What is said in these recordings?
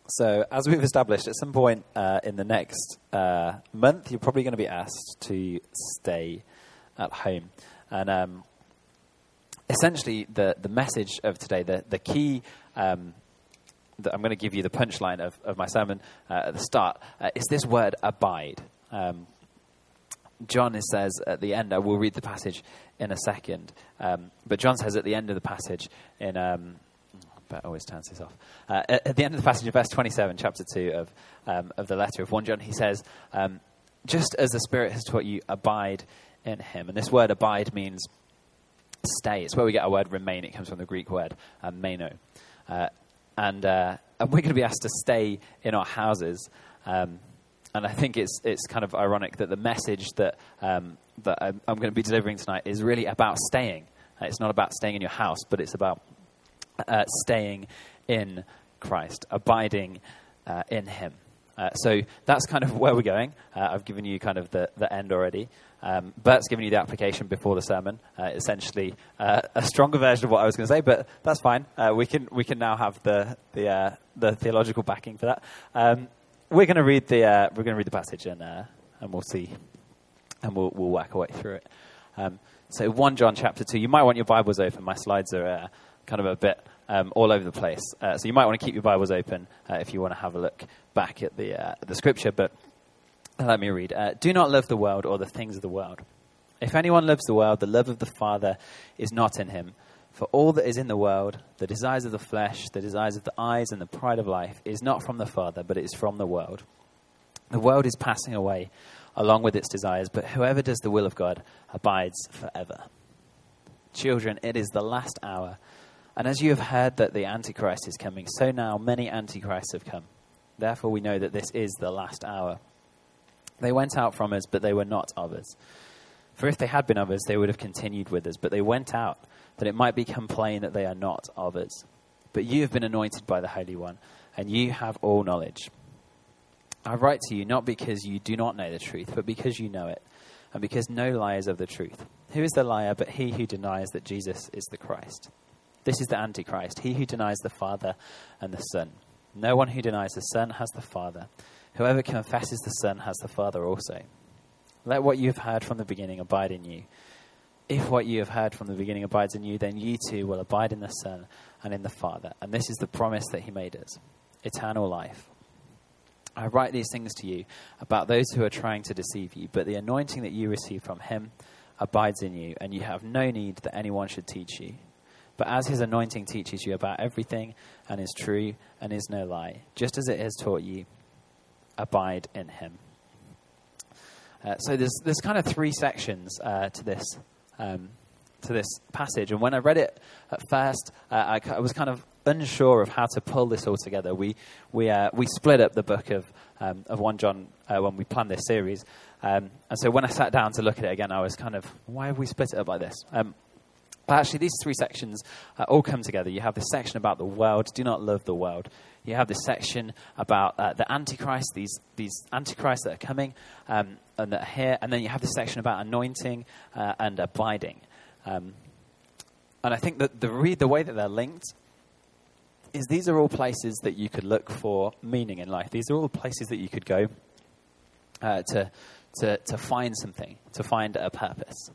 So, as we've established, at some point in the next month, you're probably going to be asked to stay at home. And essentially, the message of today, the key that I'm going to give you, the punchline of my sermon at the start, is this word, abide. John says at the end, I will read the passage in a second, but John says at the end of the passage in... But always turns this off. At the end of the passage in verse 27, chapter 2 of the letter of 1 John, he says, just as the Spirit has taught you, abide in him. And this word abide means stay. It's where we get our word remain. It comes from the Greek word meno. And we're going to be asked to stay in our houses. And I think it's kind of ironic that the message that I'm going to be delivering tonight is really about staying. It's not about staying in your house, but it's about staying in Christ, abiding in him. So that's kind of where we're going. I've given you kind of the end already. Bert's given you the application before the sermon. Essentially, a stronger version of what I was going to say, but that's fine. We can now have the theological backing for that. We're going to read the passage and we'll see, and we'll work our way through it. So 1 John chapter 2. You might want your Bibles open. My slides are kind of a bit all over the place. So you might want to keep your Bibles open if you want to have a look back at the scripture. But let me read. Do not love the world or the things of the world. If anyone loves the world, the love of the Father is not in him. For all that is in the world, the desires of the flesh, the desires of the eyes, and the pride of life, is not from the Father, but it is from the world. The world is passing away along with its desires, but whoever does the will of God abides forever. Children, it is the last hour. And as you have heard that the Antichrist is coming, so now many Antichrists have come. Therefore we know that this is the last hour. They went out from us, but they were not of us. For if they had been of us, they would have continued with us. But they went out, that it might become plain that they are not of us. But you have been anointed by the Holy One, and you have all knowledge. I write to you not because you do not know the truth, but because you know it, and because no lie is of the truth. Who is the liar but he who denies that Jesus is the Christ? This is the Antichrist, he who denies the Father and the Son. No one who denies the Son has the Father. Whoever confesses the Son has the Father also. Let what you have heard from the beginning abide in you. If what you have heard from the beginning abides in you, then you too will abide in the Son and in the Father. And this is the promise that he made us, eternal life. I write these things to you about those who are trying to deceive you, but the anointing that you receive from him abides in you, and you have no need that anyone should teach you. But as his anointing teaches you about everything and is true and is no lie, just as it has taught you, abide in him. So there's kind of three sections to this passage. And when I read it at first, I was kind of unsure of how to pull this all together. We split up the book of 1 John when we planned this series. And so when I sat down to look at it again, I was kind of, why have we split it up like this? But actually, these three sections all come together. You have this section about the world. Do not love the world. You have this section about the Antichrist, these Antichrists that are coming and that are here. And then you have this section about anointing and abiding. And I think that the way that they're linked is these are all places that you could look for meaning in life. These are all places that you could go to find something, to find a purpose.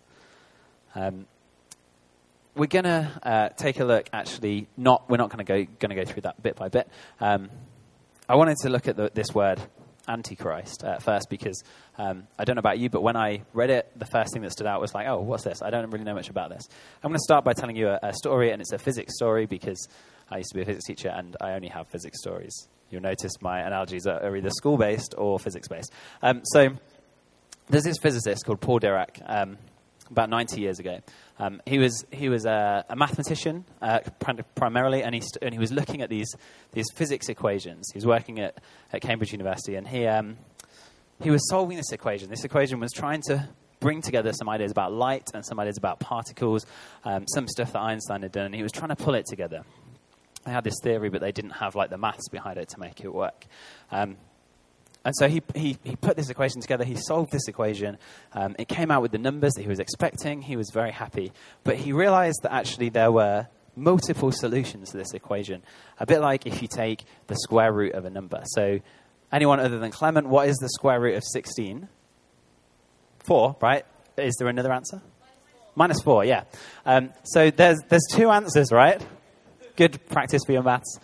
We're going to take a look, actually, we're not going to go through that bit by bit. I wanted to look at this word, Antichrist, first, because I don't know about you, but when I read it, the first thing that stood out was like, oh, what's this? I don't really know much about this. I'm going to start by telling you a story, and it's a physics story, because I used to be a physics teacher, and I only have physics stories. You'll notice my analogies are either school-based or physics-based. So there's this physicist called Paul Dirac, about 90 years ago. He was a mathematician primarily, and he was looking at these physics equations. He was working at Cambridge University, and he was solving this equation. This equation was trying to bring together some ideas about light and some ideas about particles, some stuff that Einstein had done, and he was trying to pull it together. They had this theory, but they didn't have like the maths behind it to make it work. And so he put this equation together. He solved this equation. It came out with the numbers that he was expecting. He was very happy. But he realized that actually there were multiple solutions to this equation. A bit like if you take the square root of a number. So anyone other than Clement, what is the square root of 16? 4, right? Is there another answer? -4, yeah. So there's two answers, right? Good practice for your maths.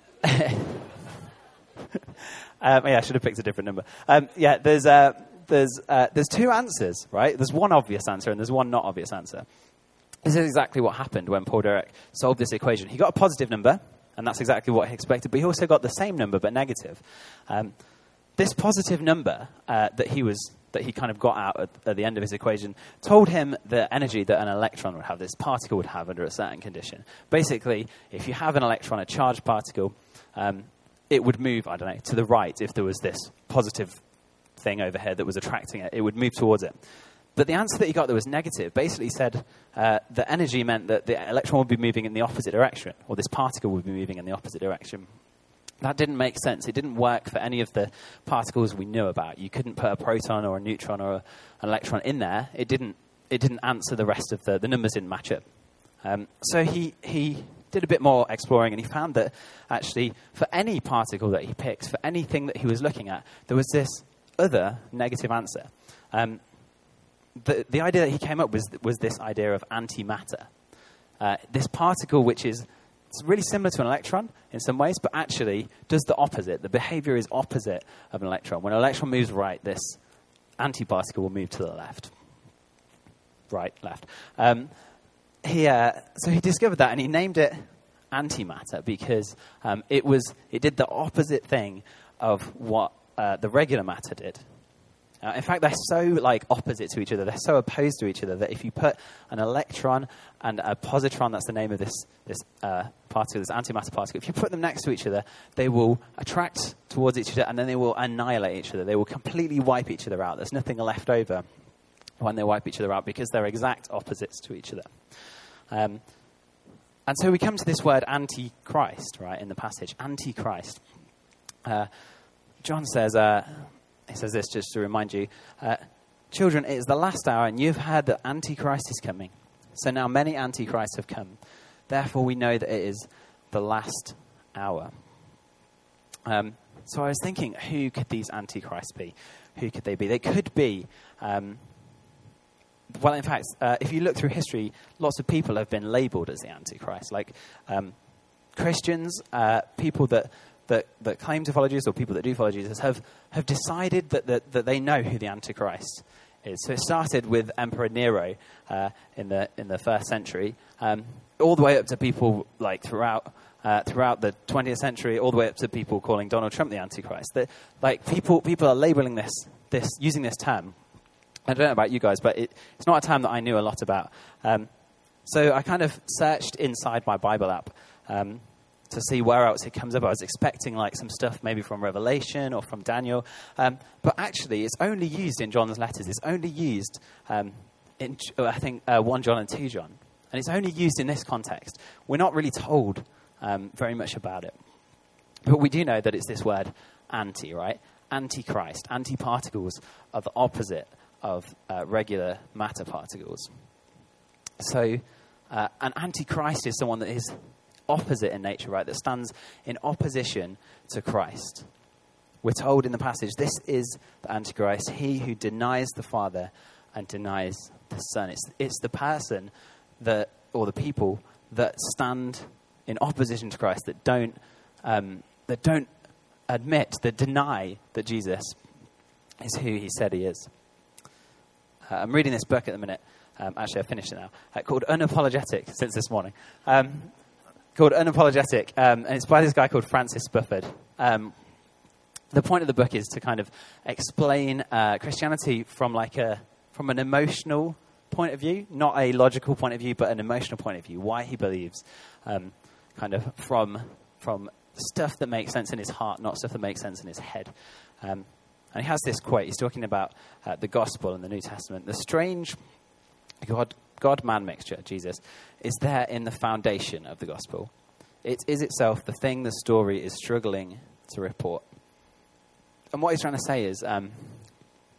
I should have picked a different number. There's two answers, right? There's one obvious answer and there's one not obvious answer. This is exactly what happened when Paul Dirac solved this equation. He got a positive number, and that's exactly what he expected, but he also got the same number but negative. This positive number that he kind of got out at the end of his equation told him the energy that an electron would have, this particle would have under a certain condition. Basically, if you have an electron, a charged particle, it would move, to the right if there was this positive thing over here that was attracting it. It would move towards it. But the answer that he got that was negative basically said that energy meant that the electron would be moving in the opposite direction, or this particle would be moving in the opposite direction. That didn't make sense. It didn't work for any of the particles we knew about. You couldn't put a proton or a neutron or an electron in there. It didn't answer the rest of the numbers didn't match up. So he did a bit more exploring, and he found that actually for any particle that he picked, for anything that he was looking at, there was this other negative answer. The idea that he came up with was this idea of antimatter. This particle which is it's really similar to an electron in some ways, but actually does the opposite. The behavior is opposite of an electron. When an electron moves right, this antiparticle will move to the left. Right, left. So he discovered that, and he named it antimatter because it did the opposite thing of what the regular matter did. In fact, they're so opposite to each other. They're so opposed to each other that if you put an electron and a positron, that's the name of this particle, this antimatter particle, if you put them next to each other, they will attract towards each other and then they will annihilate each other. They will completely wipe each other out. There's nothing left over when they wipe each other out because they're exact opposites to each other. And so we come to this word antichrist, right, in the passage. Antichrist. John says... He says this just to remind you, children, it is the last hour, and you've heard that Antichrist is coming. So now many Antichrists have come. Therefore, we know that it is the last hour. So I was thinking, who could these Antichrists be? Who could they be? They could be, in fact, if you look through history, lots of people have been labeled as the Antichrist. Like Christians, people that claim to follow Jesus, or people that do follow Jesus, have decided that they know who the Antichrist is. So it started with Emperor Nero in the first century, all the way up to people throughout the 20th century, all the way up to people calling Donald Trump the Antichrist. That people are labeling this using this term. I don't know about you guys, but it's not a term that I knew a lot about. So I kind of searched inside my Bible app. To see where else it comes up. I was expecting some stuff maybe from Revelation or from Daniel. But actually, it's only used in John's letters. It's only used in, I think, 1 John and 2 John. And it's only used in this context. We're not really told very much about it. But we do know that it's this word anti, right? Antichrist. Antiparticles are the opposite of regular matter particles. So an antichrist is someone that is opposite in nature, right? That stands in opposition to Christ. We're told in the passage, this is the Antichrist, he who denies the Father and denies the Son. It's the person or the people that stand in opposition to Christ, that don't admit, that deny that Jesus is who he said he is. I'm reading this book at the minute. Actually, I've finished it now. Called Unapologetic, since this morning. Called Unapologetic, and it's by this guy called Francis Spufford. The point of the book is to kind of explain Christianity from an emotional point of view, not a logical point of view, but an emotional point of view. Why he believes, kind of from stuff that makes sense in his heart, not stuff that makes sense in his head. And he has this quote. He's talking about the gospel in the New Testament. The strange God-man mixture, Jesus, is there in the foundation of the gospel. It is itself the thing the story is struggling to report. And what he's trying to say is,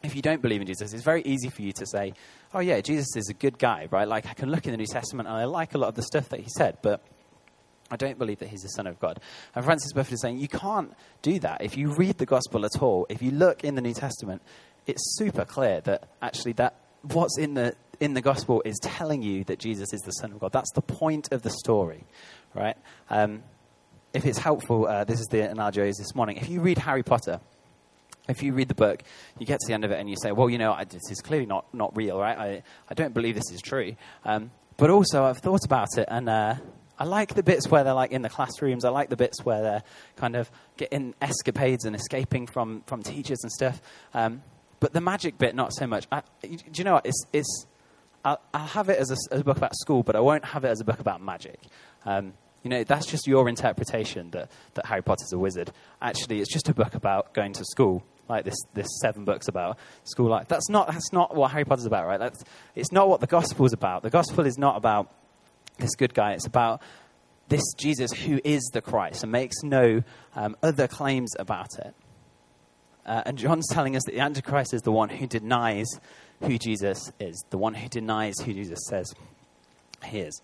if you don't believe in Jesus, it's very easy for you to say, oh yeah, Jesus is a good guy, right? Like I can look in the New Testament and I like a lot of the stuff that he said, but I don't believe that he's the Son of God. And Francis Bufford is saying you can't do that. If you read the gospel at all, if you look in the New Testament, it's super clear that actually that what's in the gospel is telling you that Jesus is the Son of God. That's the point of the story, right? If it's helpful, this is the analogy I used this morning. If you read Harry Potter, if you read the book, you get to the end of it and you say, well, this is clearly not real, right? I don't believe this is true. But also I've thought about it and I like the bits where they're like in the classrooms. I like the bits where they're kind of getting escapades and escaping from teachers and stuff. But the magic bit, not so much. Do you know what? I'll have it as a book about school, but I won't have it as a book about magic. That's just your interpretation that Harry Potter's a wizard. Actually, it's just a book about going to school, like this 7 books about school life. That's not what Harry Potter's about, right? It's not what the gospel's about. The gospel is not about this good guy. It's about this Jesus who is the Christ and makes no other claims about it. And John's telling us that the Antichrist is the one who denies who Jesus is, the one who denies who Jesus says he is.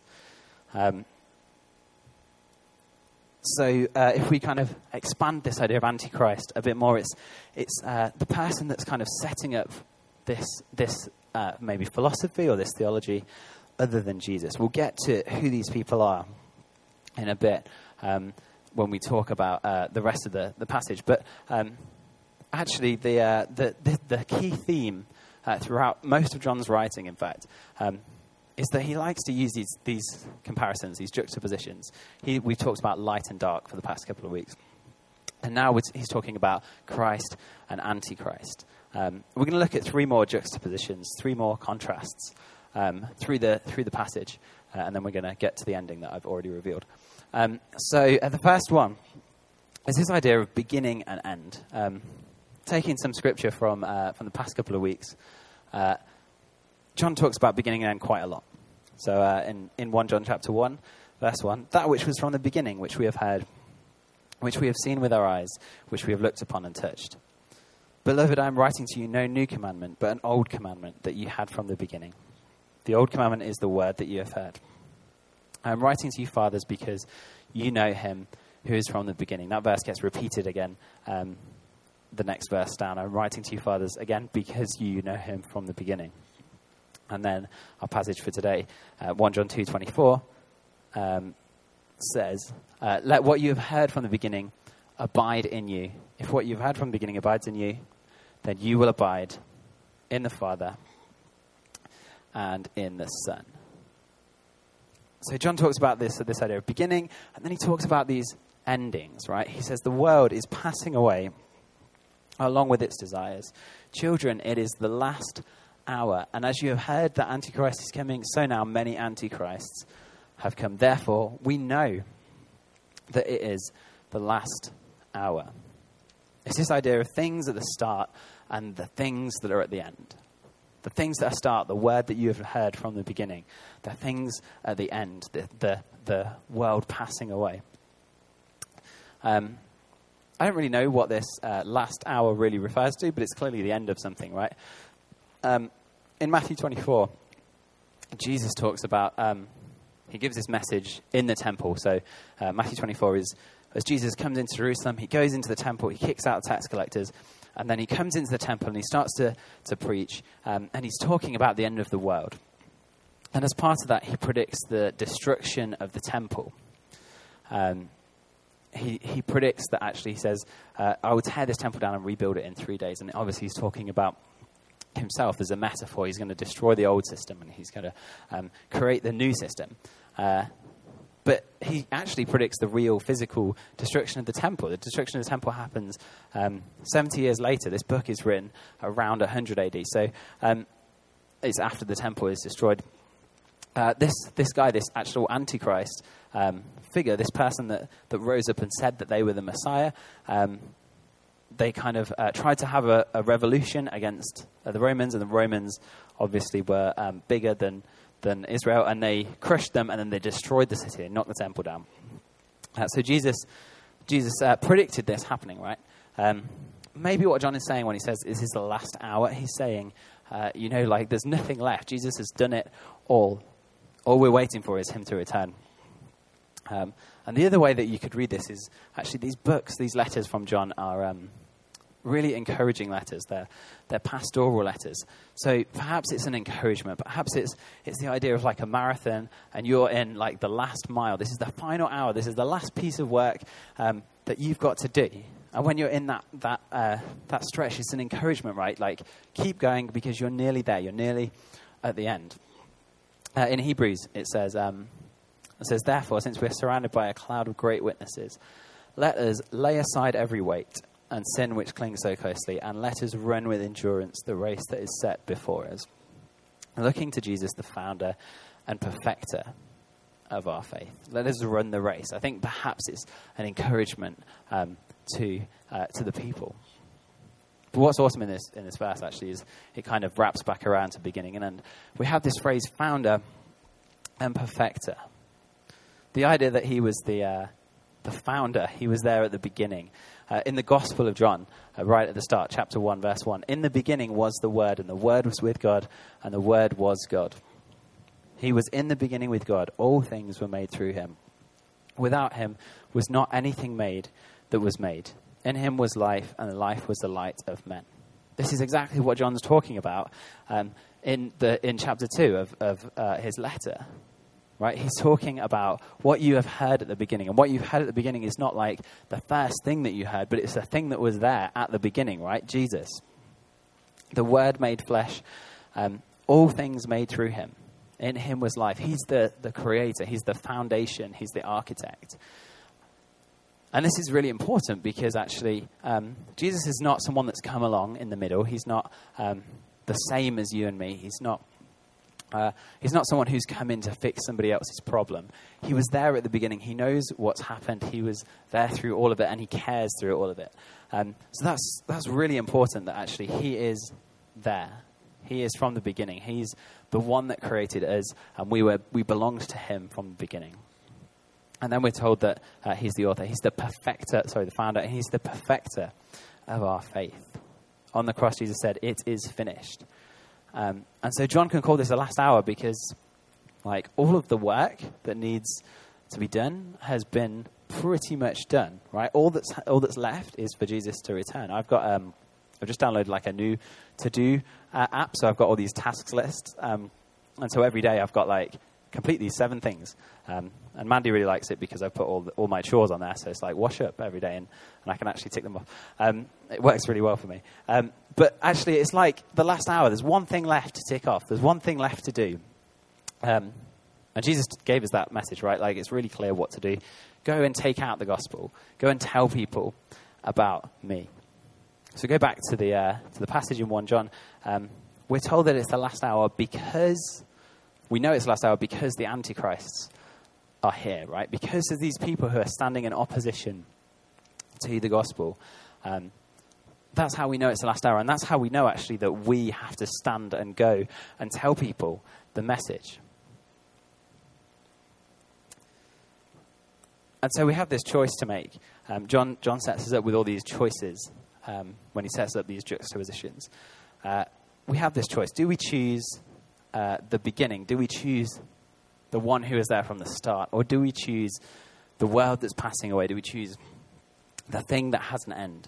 So if we kind of expand this idea of Antichrist a bit more, it's the person that's kind of setting up this maybe philosophy or this theology other than Jesus. We'll get to who these people are in a bit when we talk about the rest of the passage. But actually, the key theme throughout most of John's writing, in fact, is that he likes to use these comparisons, these juxtapositions. We've talked about light and dark for the past couple of weeks. And now he's talking about Christ and Antichrist. We're going to look at 3 more juxtapositions, 3 more contrasts through the passage. And then we're going to get to the ending that I've already revealed. So the first one is this idea of beginning and end. Taking some scripture from the past couple of weeks, John talks about beginning and end quite a lot. So in 1 John chapter 1, verse 1, that which was from the beginning, which we have heard, which we have seen with our eyes, which we have looked upon and touched. Beloved, I am writing to you no new commandment, but an old commandment that you had from the beginning. The old commandment is the word that you have heard. I am writing to you, fathers, because you know him who is from the beginning. That verse gets repeated again. The next verse down, I'm writing to you, fathers, again, because you know him from the beginning. And then our passage for today, 1 John 2:24, says, let what you have heard from the beginning abide in you. If what you've heard from the beginning abides in you, then you will abide in the Father and in the Son. So John talks about this idea of beginning, and then he talks about these endings, right? He says the world is passing away along with its desires. Children, it is the last hour. And as you have heard that Antichrist is coming, so now many Antichrists have come. Therefore, we know that it is the last hour. It's this idea of things at the start and the things that are at the end. The things that are start, the word that you have heard from the beginning. The things at the end, the world passing away. I don't really know what this last hour really refers to, but it's clearly the end of something, right? In Matthew 24, Jesus talks about, he gives this message in the temple. So Matthew 24 is, as Jesus comes into Jerusalem, he goes into the temple, he kicks out the tax collectors, and then he comes into the temple and he starts to preach, and he's talking about the end of the world. And as part of that, he predicts the destruction of the temple. He predicts that actually, he says, I will tear this temple down and rebuild it in 3 days. And obviously he's talking about himself as a metaphor. He's going to destroy the old system and he's going to create the new system. But he actually predicts the real physical destruction of the temple. The destruction of the temple happens 70 years later. This book is written around 100 AD. So it's after the temple is destroyed. This guy, this actual Antichrist figure, this person that rose up and said that they were the Messiah, they kind of tried to have a revolution against the Romans, and the Romans obviously were bigger than Israel, and they crushed them, and then they destroyed the city and knocked the temple down. So Jesus predicted this happening, right? maybe what John is saying when he says this is the last hour, he's saying, like there's nothing left. Jesus has done it all. All we're waiting for is him to return. And the other way that you could read this is actually these books, these letters from John are really encouraging letters. They're pastoral letters. So perhaps it's an encouragement. Perhaps it's the idea of like a marathon, and you're in like the last mile. This is the final hour. This is the last piece of work that you've got to do. And when you're in that stretch, it's an encouragement, right? Like keep going because you're nearly there. You're nearly at the end. In Hebrews, it says, therefore, since we're surrounded by a cloud of great witnesses, let us lay aside every weight and sin which clings so closely, and let us run with endurance the race that is set before us, looking to Jesus, the founder and perfecter of our faith. Let us run the race. I think perhaps it's an encouragement to the people. But what's awesome in this verse actually is it kind of wraps back around to the beginning, and we have this phrase, founder and perfecter. The idea that he was the founder, he was there at the beginning. In the Gospel of John, right at the start, chapter 1, verse 1, in the beginning was the Word, and the Word was with God, and the Word was God. He was in the beginning with God. All things were made through him. Without him was not anything made that was made. In him was life, and the life was the light of men. This is exactly what John's talking about in chapter 2 of his letter. Right? He's talking about what you have heard at the beginning. And what you've heard at the beginning is not like the first thing that you heard, but it's the thing that was there at the beginning, right? Jesus. The Word made flesh. All things made through him. In him was life. He's the creator. He's the foundation. He's the architect. And this is really important because actually Jesus is not someone that's come along in the middle. He's not the same as you and me. He's not someone who's come in to fix somebody else's problem. He was there at the beginning. He knows what's happened. He was there through all of it, and he cares through all of it. So that's really important that actually he is there. He is from the beginning. He's the one that created us, and we belonged to him from the beginning. And then we're told that he's the author. He's the the founder, and he's the perfecter of our faith. On the cross, Jesus said, "It is finished." And so John can call this the last hour because like all of the work that needs to be done has been pretty much done, right? All that's left is for Jesus to return. I've just downloaded like a new to-do app, so I've got all these tasks lists. And so every day I've got like complete these 7 things. And Mandy really likes it because I've put all my chores on there. So it's like wash up every day and I can actually tick them off. It works really well for me. But actually it's like the last hour. There's one thing left to tick off. There's one thing left to do. And Jesus gave us that message, right? Like it's really clear what to do. Go and take out the gospel. Go and tell people about me. So go back to the passage in 1 John. We're told that it's the last hour because we know it's the last hour because the antichrists are here, right? Because of these people who are standing in opposition to the gospel. That's how we know it's the last hour. And that's how we know, actually, that we have to stand and go and tell people the message. And so we have this choice to make. John sets us up with all these choices when he sets up these juxtapositions. We have this choice. Do we choose the beginning? Do we choose the one who is there from the start? Or do we choose the world that's passing away? Do we choose the thing that has an end?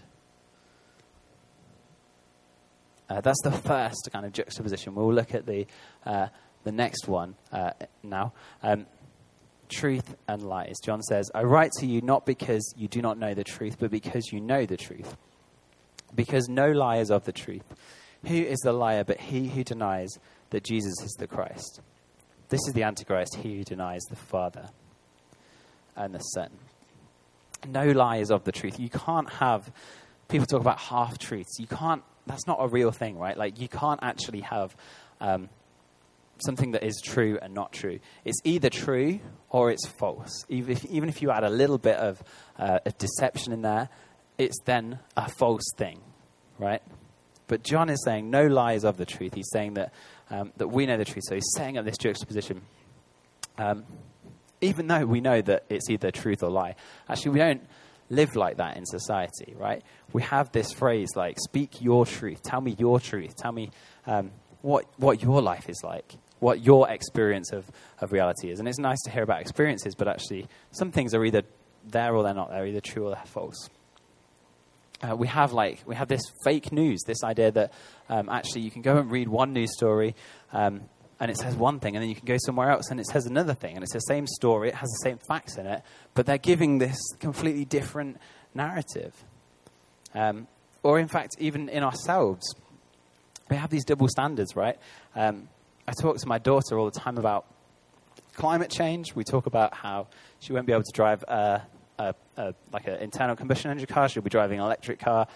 That's the first kind of juxtaposition. We'll look at the next one now. Truth and lies. John says, I write to you not because you do not know the truth, but because you know the truth. Because no lie is of the truth. Who is the liar but he who denies that Jesus is the Christ? This is the Antichrist, he who denies the Father and the Son. No lie is of the truth. You can't have, people talk about half-truths. That's not a real thing, right? Like you can't actually have something that is true and not true. It's either true or it's false. Even if you add a little bit of a deception in there, it's then a false thing, right? But John is saying no lie is of the truth. He's saying that we know the truth. So he's setting up this juxtaposition. Even though we know that it's either truth or lie, actually we don't live like that in society, right? We have this phrase like, speak your truth, tell me your truth, tell me what your life is like, what your experience of reality is. And it's nice to hear about experiences, but actually some things are either there or they're not. They're either true or they're false. We have this fake news, this idea that actually you can go and read one news story and it says one thing, and then you can go somewhere else and it says another thing, and it's the same story, it has the same facts in it, but they're giving this completely different narrative. Or in fact, even in ourselves, we have these double standards, right? I talk to my daughter all the time about climate change. We talk about how she won't be able to drive like an internal combustion engine car. She'll be driving an electric car.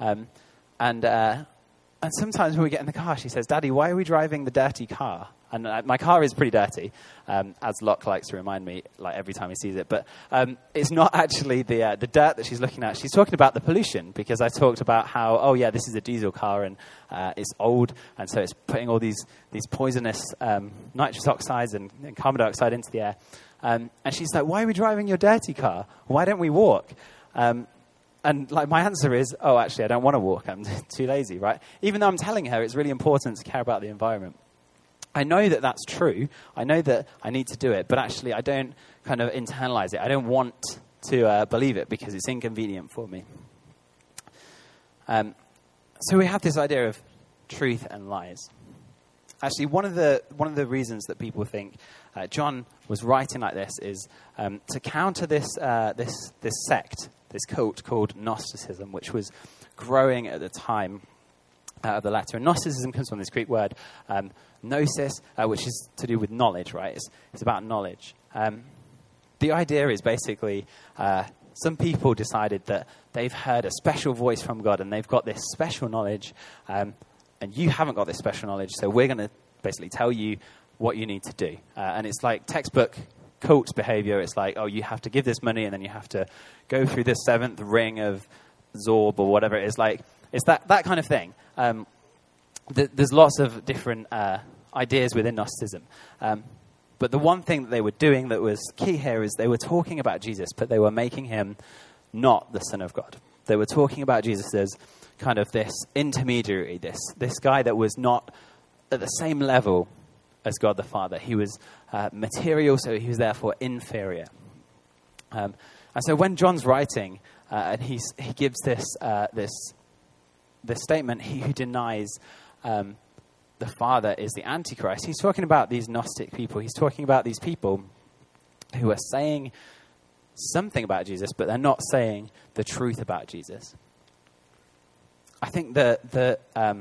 And sometimes when we get in the car, she says, "Daddy, why are we driving the dirty car?" And my car is pretty dirty, as Locke likes to remind me like every time he sees it. But it's not actually the dirt that she's looking at. She's talking about the pollution, because I talked about how, oh yeah, this is a diesel car and it's old, and so it's putting all these poisonous nitrous oxides and carbon dioxide into the air. And she's like, "Why are we driving your dirty car? Why don't we walk?" And like my answer is, oh, actually, I don't want to walk. I'm too lazy, right? Even though I'm telling her it's really important to care about the environment. I know that that's true. I know that I need to do it, but actually I don't kind of internalize it. I don't want to believe it because it's inconvenient for me. So we have this idea of truth and lies. Actually, one of the reasons that people think John was writing like this is to counter this sect, this cult called Gnosticism, which was growing at the time of the letter. And Gnosticism comes from this Greek word gnosis, which is to do with knowledge, right? It's about knowledge. The idea is basically some people decided that they've heard a special voice from God and they've got this special knowledge, and you haven't got this special knowledge, so we're going to basically tell you what you need to do. And it's like textbook cult behavior. It's like, oh, you have to give this money and then you have to go through the seventh ring of Zorb or whatever it is. Like, it's that kind of thing. There's lots of different ideas within Gnosticism. But the one thing that they were doing that was key here is they were talking about Jesus, but they were making him not the Son of God. They were talking about Jesus as kind of this intermediary, this guy that was not at the same level as God the Father. He was material, so he was therefore inferior. And so when John's writing, and he gives this statement, he who denies the Father is the Antichrist. He's talking about these Gnostic people. He's talking about these people who are saying something about Jesus, but they're not saying the truth about Jesus. I think the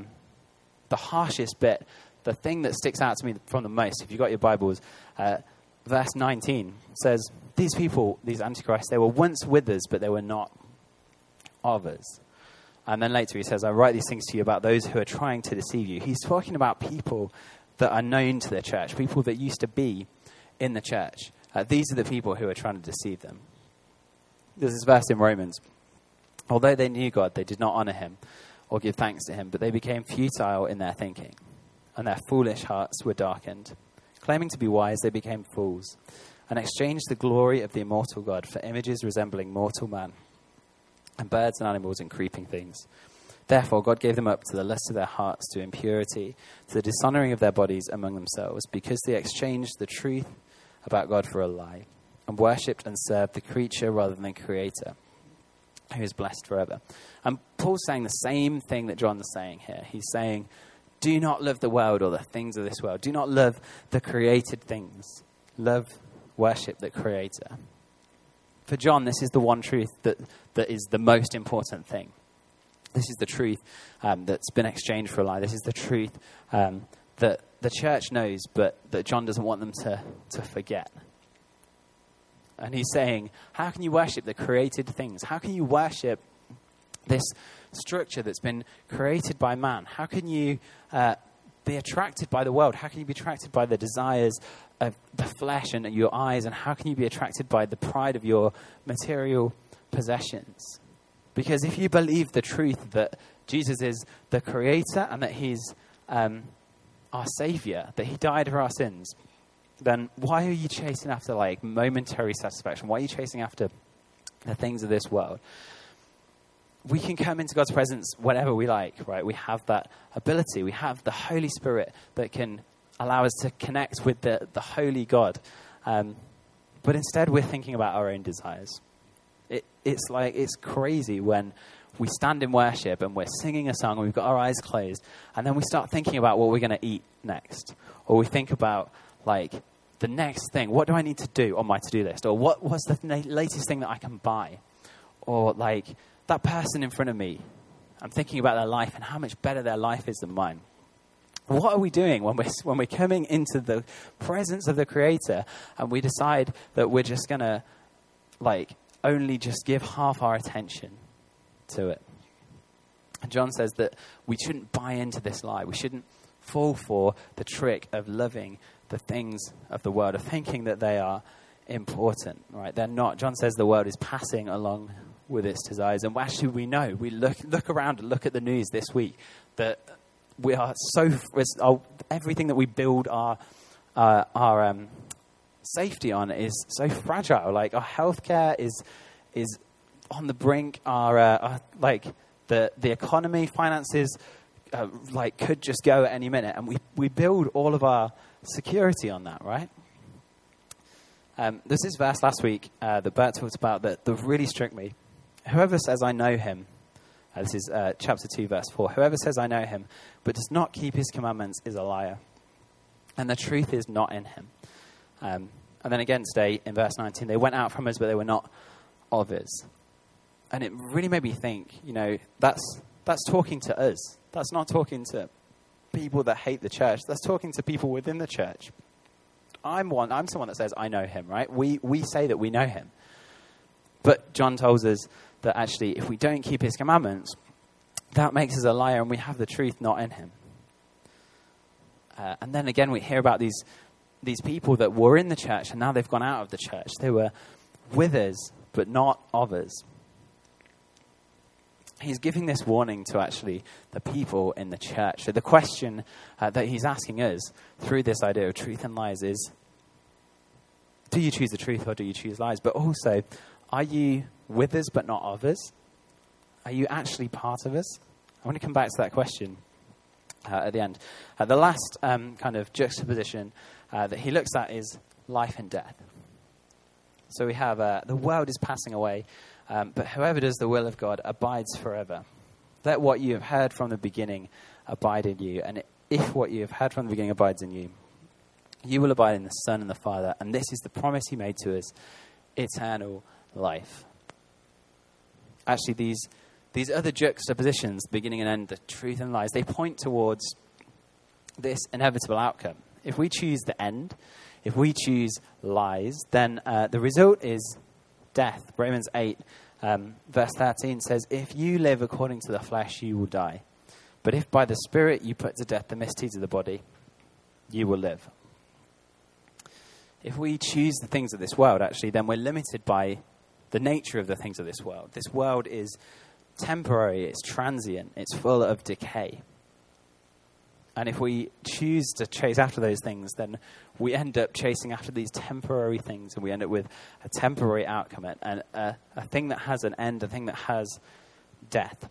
harshest bit, the thing that sticks out to me from the most, if you've got your Bibles, verse 19 says, these people, these Antichrists, they were once with us, but they were not of us. And then later he says, I write these things to you about those who are trying to deceive you. He's talking about people that are known to the church, people that used to be in the church. These are the people who are trying to deceive them. There's this verse in Romans. Although they knew God, they did not honor him or give thanks to him, but they became futile in their thinking, and their foolish hearts were darkened. Claiming to be wise, they became fools, and exchanged the glory of the immortal God for images resembling mortal man, and birds and animals and creeping things. Therefore, God gave them up to the lust of their hearts, to impurity, to the dishonoring of their bodies among themselves, because they exchanged the truth about God for a lie, and worshipped and served the creature rather than the Creator, who is blessed forever. And Paul's saying the same thing that John is saying here. He's saying, do not love the world or the things of this world. Do not love the created things. Love, worship the Creator. For John, this is the one truth that is the most important thing. This is the truth that's been exchanged for a lie. This is the truth that the church knows, but that John doesn't want them to forget. And he's saying, how can you worship the created things? How can you worship this structure that's been created by man? How can you be attracted by the world? How can you be attracted by the desires of the flesh and your eyes? And how can you be attracted by the pride of your material possessions? Because if you believe the truth that Jesus is the Creator and that he's our Savior, that he died for our sins, then why are you chasing after like momentary satisfaction? Why are you chasing after the things of this world. We can come into God's presence whenever we like, right? We have that ability. We have the Holy Spirit that can allow us to connect with the holy God. But instead, we're thinking about our own desires. It's crazy when we stand in worship and we're singing a song and we've got our eyes closed, and then we start thinking about what we're going to eat next. Or we think about, the next thing. What do I need to do on my to-do list? Or what's the latest thing that I can buy? Or, that person in front of me, I'm thinking about their life and how much better their life is than mine. What are we doing when we're coming into the presence of the Creator and we decide that we're just going to, only just give half our attention to it? And John says that we shouldn't buy into this lie. We shouldn't fall for the trick of loving the things of the world, of thinking that they are important, right? They're not. John says the world is passing along with its desires. And actually we know, we look around and look at the news this week, that we are everything that we build our safety on is so fragile. Our healthcare is on the brink. The economy, finances, could just go at any minute, and we build all of our security on that, right? There's this verse last week that Bert talked about that really struck me. Whoever says I know him, this is chapter 2, verse 4. Whoever says I know him, but does not keep his commandments is a liar, and the truth is not in him. And then again today in verse 19, they went out from us, but they were not of us. And it really made me think, that's talking to us. That's not talking to people that hate the church. That's talking to people within the church. I'm someone that says I know him, right? We say that we know him. But John tells us that actually if we don't keep his commandments, that makes us a liar and we have the truth not in him. And then again we hear about these people that were in the church and now they've gone out of the church. They were with us, but not of us. He's giving this warning to actually the people in the church. So the question that he's asking us through this idea of truth and lies is, do you choose the truth or do you choose lies? But also, are you with us but not of us? Are you actually part of us? I want to come back to that question at the end. The last kind of juxtaposition that he looks at is life and death. So we have the world is passing away, but whoever does the will of God abides forever. Let what you have heard from the beginning abide in you. And if what you have heard from the beginning abides in you, you will abide in the Son and the Father. And this is the promise he made to us, eternal life. Actually, these other juxtapositions, beginning and end, the truth and lies, they point towards this inevitable outcome. If we choose the end, if we choose lies, then the result is death. Romans 8, verse 13 says, if you live according to the flesh, you will die. But if by the Spirit you put to death the misdeeds of the body, you will live. If we choose the things of this world, actually, then we're limited by the nature of the things of this world. This world is temporary, it's transient, it's full of decay. And if we choose to chase after those things, then we end up chasing after these temporary things, and we end up with a temporary outcome, and a thing that has an end, a thing that has death.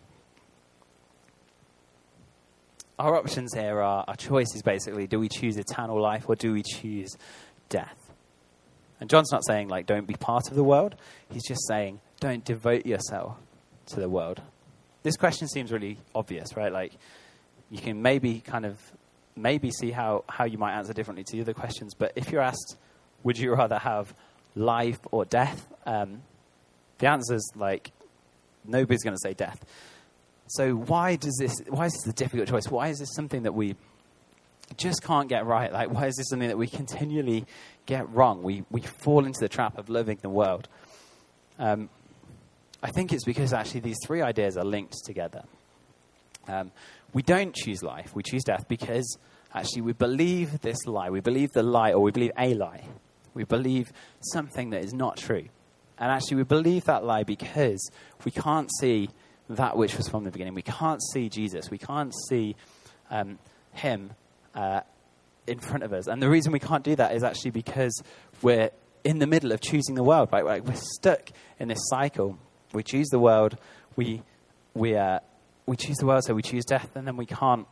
Our options here are, our choices basically, do we choose eternal life or do we choose death? And John's not saying, don't be part of the world. He's just saying, don't devote yourself to the world. This question seems really obvious, right? You can maybe see how you might answer differently to the other questions. But if you're asked, would you rather have life or death? The answer's nobody's going to say death. So why is this a difficult choice? Why is this something that we just can't get right? Why is this something that we continually get wrong? We fall into the trap of loving the world. I think it's because actually these three ideas are linked together. We don't choose life, we choose death because actually we believe this lie. We believe the lie, or we believe a lie. We believe something that is not true. And actually we believe that lie because we can't see that which was from the beginning. We can't see Jesus. We can't see him in front of us. And the reason we can't do that is actually because we're in the middle of choosing the world, right? Like we're stuck in this cycle. We choose the world, we choose the world, so we choose death, and then we can't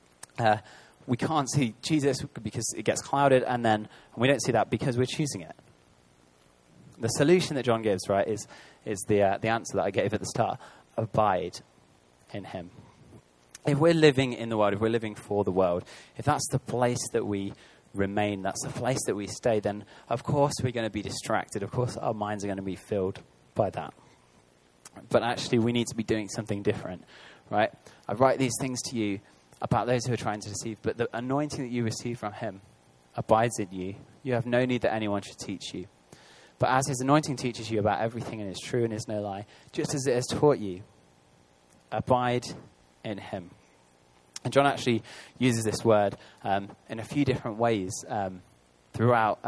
see Jesus because it gets clouded, and we don't see that because we're choosing it. The solution that John gives, right, is the answer that I gave at the start: abide in him. If we're living in the world, if we're living for the world, if that's the place that we remain, that's the place that we stay, then of course we're going to be distracted. Of course our minds are going to be filled by that. But actually we need to be doing something different, right? I write these things to you about those who are trying to deceive, but the anointing that you receive from him abides in you. You have no need that anyone should teach you. But as his anointing teaches you about everything and is true and is no lie, just as it has taught you, abide in him. And John actually uses this word in a few different ways throughout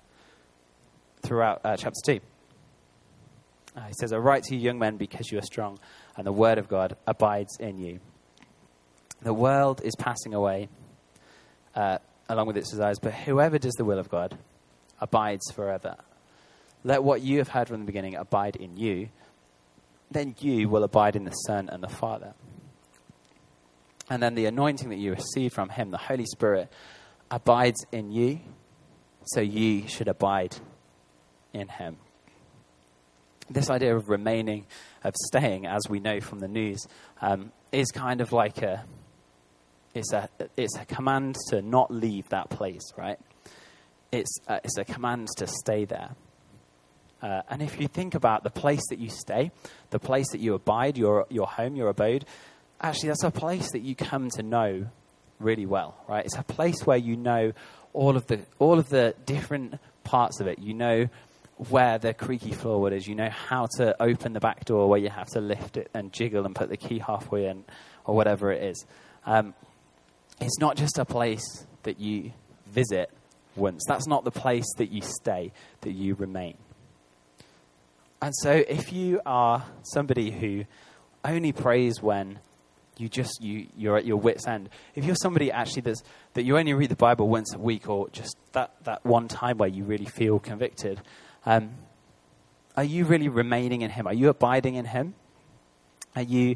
chapter 2. He says, I write to you, young men, because you are strong, and the word of God abides in you. The world is passing away along with its desires, but whoever does the will of God abides forever. Let what you have heard from the beginning abide in you. Then you will abide in the Son and the Father. And then the anointing that you receive from him, the Holy Spirit, abides in you, so you should abide in him. This idea of remaining, of staying, as we know from the news, is kind of like it's a command to not leave that place, right? It's a command to stay there. And if you think about the place that you stay, the place that you abide, your home, your abode, actually that's a place that you come to know really well, right? It's a place where you know all of the different parts of it. You know where the creaky floorboard is. You know how to open the back door where you have to lift it and jiggle and put the key halfway in, or whatever it is. It's not just a place that you visit once. That's not the place that you stay, that you remain. And so if you are somebody who only prays when you're at your wit's end, if you're somebody actually that you only read the Bible once a week, or just that one time where you really feel convicted, are you really remaining in him? Are you abiding in him? Are you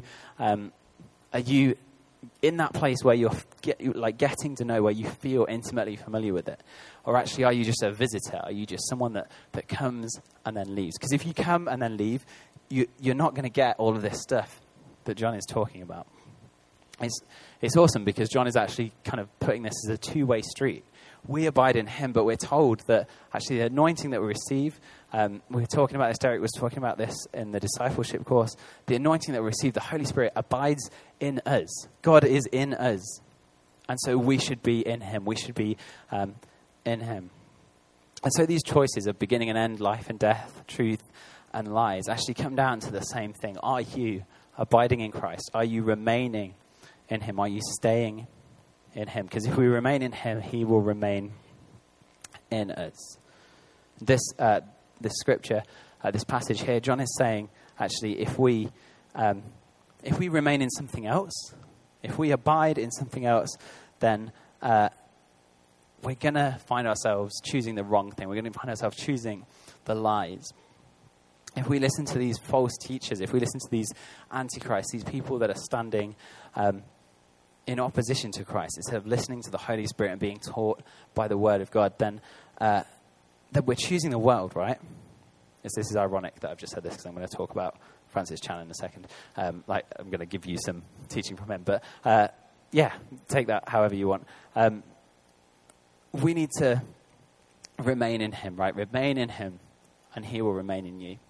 in that place where you're getting to know, where you feel intimately familiar with it? Or actually, are you just a visitor? Are you just someone that comes and then leaves? Because if you come and then leave, you're not going to get all of this stuff that John is talking about. It's awesome because John is actually kind of putting this as a two-way street. We abide in him, but we're told that actually the anointing that we receive, we were talking about this, Derek was talking about this in the discipleship course, the anointing that we receive, the Holy Spirit abides in us. God is in us. And so we should be in him. We should be in him. And so these choices of beginning and end, life and death, truth and lies, actually come down to the same thing. Are you abiding in Christ? Are you remaining in him? Are you staying in him? Because if we remain in him, he will remain in us. This scripture, this passage here, John is saying, actually, if we remain in something else, if we abide in something else, then we're going to find ourselves choosing the wrong thing. We're going to find ourselves choosing the lies. If we listen to these false teachers, if we listen to these antichrists, these people that are standing in opposition to Christ, instead of listening to the Holy Spirit and being taught by the Word of God, then we're choosing the world, right? This is ironic that I've just said this because I'm going to talk about Francis Chan in a second. I'm going to give you some teaching from him. But take that however you want. We need to remain in him, right? Remain in him, and he will remain in you.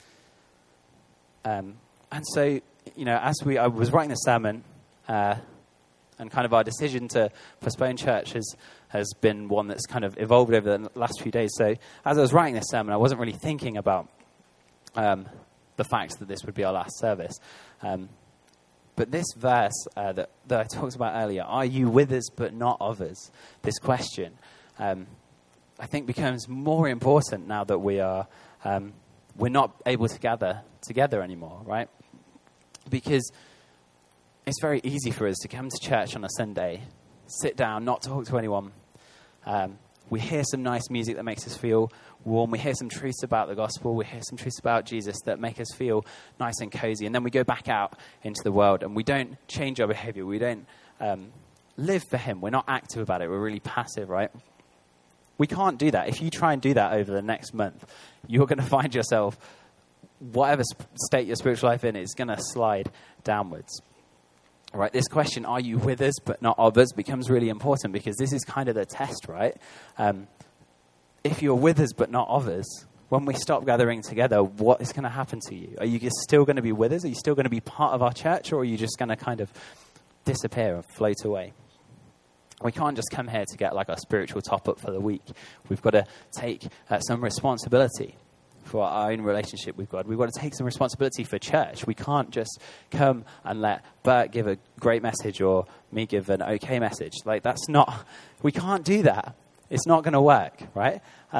And so, as I was writing the sermon, and kind of our decision to postpone church has been one that's kind of evolved over the last few days. So as I was writing this sermon, I wasn't really thinking about the fact that this would be our last service. But this verse that I talked about earlier, are you with us but not of us? This question, I think becomes more important now that we're not able to gather together anymore, right? Because it's very easy for us to come to church on a Sunday, sit down, not talk to anyone, we hear some nice music that makes us feel warm. We hear some truths about the gospel. We hear some truths about Jesus that make us feel nice and cozy. And then we go back out into the world and we don't change our behavior. We don't live for him. We're not active about it. We're really passive, right? We can't do that. If you try and do that over the next month, you're going to find yourself, whatever state your spiritual life in, is going to slide downwards. Right, this question, are you with us but not of us, becomes really important because this is kind of the test, right? If you're with us but not of us, when we stop gathering together, what is going to happen to you? Are you still going to be with us? Are you still going to be part of our church, or are you just going to kind of disappear and float away? We can't just come here to get like our spiritual top up for the week. We've got to take some responsibility for our own relationship with God. We've got to take some responsibility for church. We can't just come and let Bert give a great message or me give an okay message. Like, that's not, we can't do that. It's not going to work, right?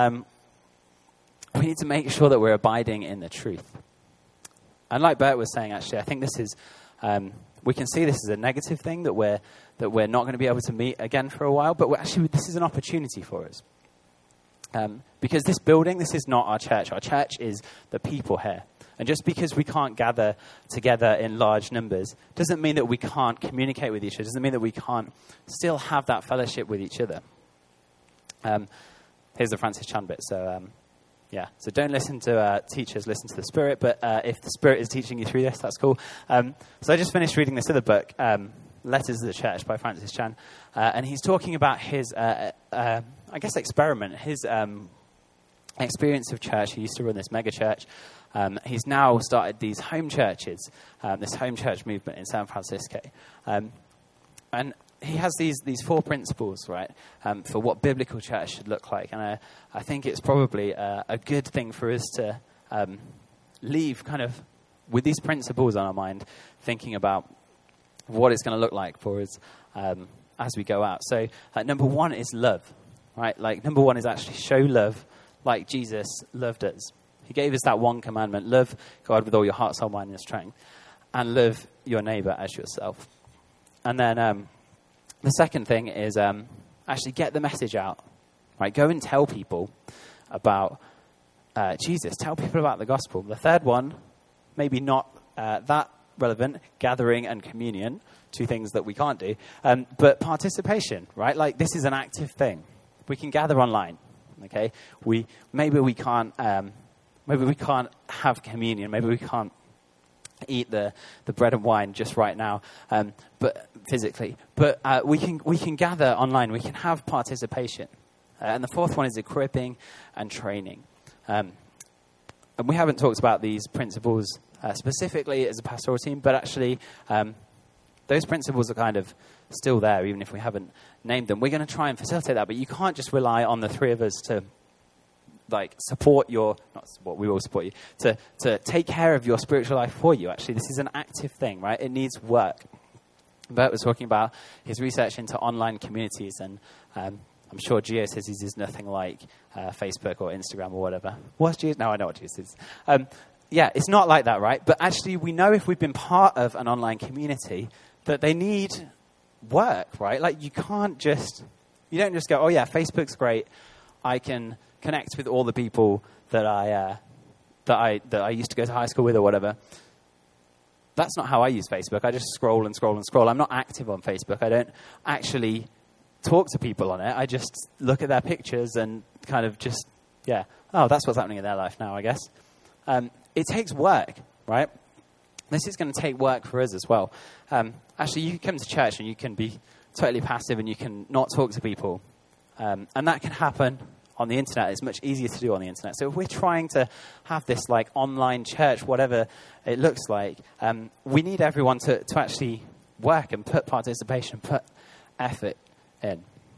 We need to make sure that we're abiding in the truth. And like Bert was saying, actually, I think this is, we can see this as a negative thing, that we're not going to be able to meet again for a while, but this is an opportunity for us. Because this building, this is not our church. Our church is the people here. And just because we can't gather together in large numbers doesn't mean that we can't communicate with each other. Doesn't mean that we can't still have that fellowship with each other. Here's the Francis Chan bit. So don't listen to teachers, listen to the Spirit. But if the Spirit is teaching you through this, that's cool. So I just finished reading this other book, Letters to the Church by Francis Chan. And he's talking about his, experiment, his experience of church. He used to run this mega church. He's now started these home churches, this home church movement in San Francisco. And he has these 4 principles, right, for what biblical church should look like. And I think it's probably a good thing for us to leave kind of with these principles on our mind, thinking about what it's going to look like for us as we go out. So number 1 is love, right? Like, number 1 is actually show love like Jesus loved us. He gave us that one commandment: love God with all your heart, soul, mind, and strength, and love your neighbor as yourself. And then the second thing is actually get the message out, right? Go and tell people about Jesus. Tell people about the gospel. The third one, maybe not that relevant, gathering and communion, 2 things that we can't do, but participation, right? Like, this is an active thing. We can gather online, okay? Maybe we can't have communion. Maybe we can't eat the bread and wine just right now, but physically. But we can gather online. We can have participation. And the fourth one is equipping and training. And we haven't talked about these principles specifically as a pastoral team, but actually those principles are kind of still there, even if we haven't named them. We're going to try and facilitate that, but you can't just rely on the 3 of us to support your, not support, we will support you, to take care of your spiritual life for you. Actually, this is an active thing, right? It needs work. Bert was talking about his research into online communities, and I'm sure Geo says this is nothing like Facebook or Instagram or whatever. What's Geo? No, I know what Geo is. It's not like that, right? But actually, we know if we've been part of an online community that they need work, right? Like, you don't just go, oh yeah, Facebook's great. I can connect with all the people that I used to go to high school with or whatever. That's not how I use Facebook. I just scroll and scroll and scroll. I'm not active on Facebook. I don't actually talk to people on it. I just look at their pictures and kind of just, that's what's happening in their life now, I guess. It takes work, right? This is going to take work for us as well. Actually, you can come to church and you can be totally passive and you can not talk to people. And that can happen on the internet. It's much easier to do on the internet. So if we're trying to have this like online church, whatever it looks like, we need everyone to actually work and put participation, put effort in.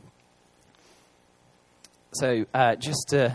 So just to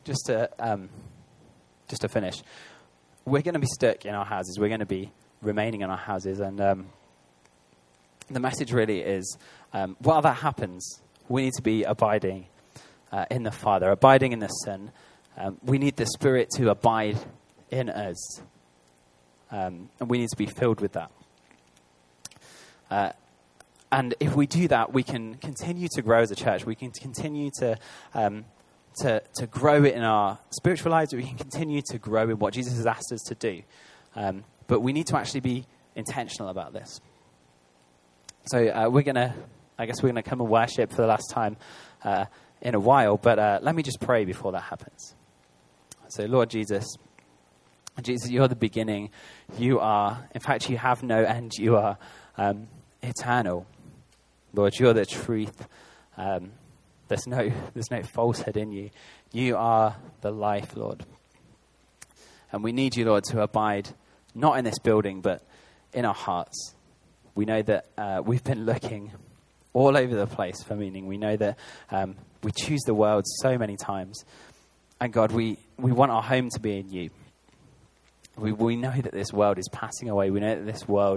finish, we're going to be stuck in our houses. We're going to be remaining in our houses. And the message really is, while that happens, we need to be abiding in the Father, abiding in the Son. We need the Spirit to abide in us. And we need to be filled with that. And if we do that, we can continue to grow as a church. We can continue to grow it in our spiritual lives. We can continue to grow in what Jesus has asked us to do. But we need to actually be intentional about this. So we're going to come and worship for the last time in a while. But let me just pray before that happens. So Lord Jesus, you're the beginning. You are, in fact, you have no end. You are eternal. Lord, you're the truth. There's no falsehood in you. You are the life, Lord. And we need you, Lord, to abide not in this building, but in our hearts. We know that we've been looking all over the place for meaning. We know that we choose the world so many times. And God, we want our home to be in you. We know that this world is passing away. We know that this world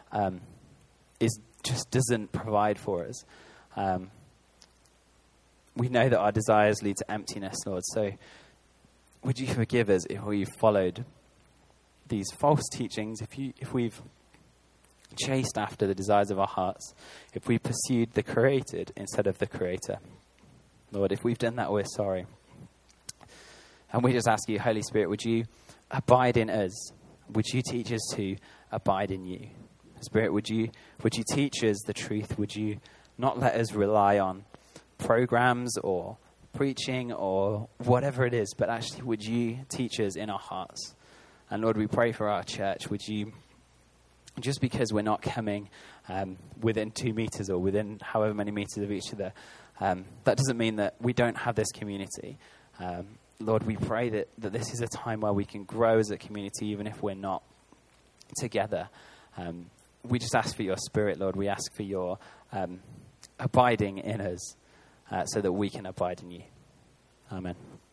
just doesn't provide for us. We know that our desires lead to emptiness, Lord. So would you forgive us if we've followed these false teachings, if we've chased after the desires of our hearts, if we pursued the created instead of the creator. Lord, if we've done that, we're sorry. And we just ask you, Holy Spirit, would you abide in us? Would you teach us to abide in you? Spirit, would you teach us the truth? Would you not let us rely on programs or preaching or whatever it is, but actually would you teach us in our hearts? And Lord, we pray for our church. Would you, just because we're not coming within 2 meters or within however many meters of each other, that doesn't mean that we don't have this community. Lord, we pray that this is a time where we can grow as a community, even if we're not together. We just ask for your Spirit, Lord. We ask for your abiding in us so that we can abide in you. Amen.